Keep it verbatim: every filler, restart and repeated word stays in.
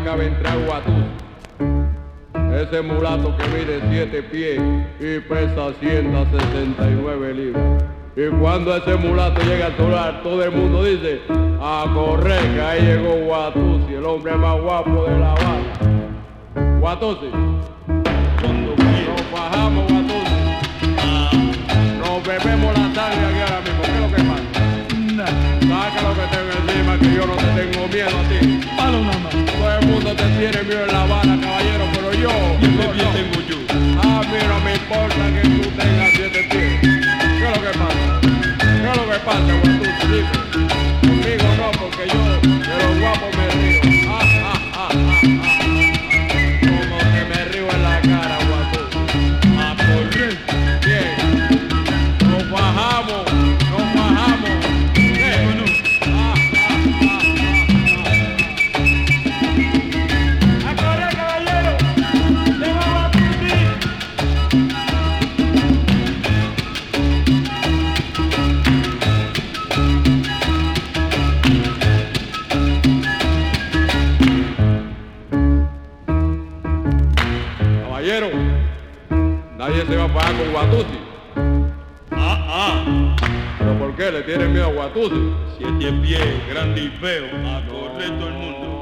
acaba de entrar Guatusi. Ese mulato que mide siete pies y pesa ciento sesenta y nueve libras. Y cuando ese mulato llega al solar, todo el mundo dice, a correr, que ahí llegó Guatusi, el hombre más guapo de La Habana. Guatusi, Cuando nos bajamos, Guatusi. Nos bebemos la sangre aquí ahora mismo. ¿Qué es lo que pasa? Saca lo que tengo encima, que yo no te tengo miedo a ti. palo nada más. Todo el mundo te tiene miedo en La Habana, caballero, pero yo... ¿Qué no, pie no. tengo yo? A mí no me importa que tú tengas siete pies. ¿Qué es lo que pasa? ¿Qué es lo que pasa, Guatusi? Dime. Conmigo no, porque yo de los guapos me río. Ah, ah, ah, ah, ah. Como que me río en la cara, Guatusi. A correr. Bien. Nos bajamos, nos bajamos. ¿Qué? Bueno, Ah, ah, ah, a correr, caballero. Le vamos a partir. ah. Caballero, nadie se va a pagar con Guatusi. Ah, ah. ¿Pero por qué? ¿Le tienen miedo a Guatusi? Siete pies, grande y feo. A correr todo el mundo.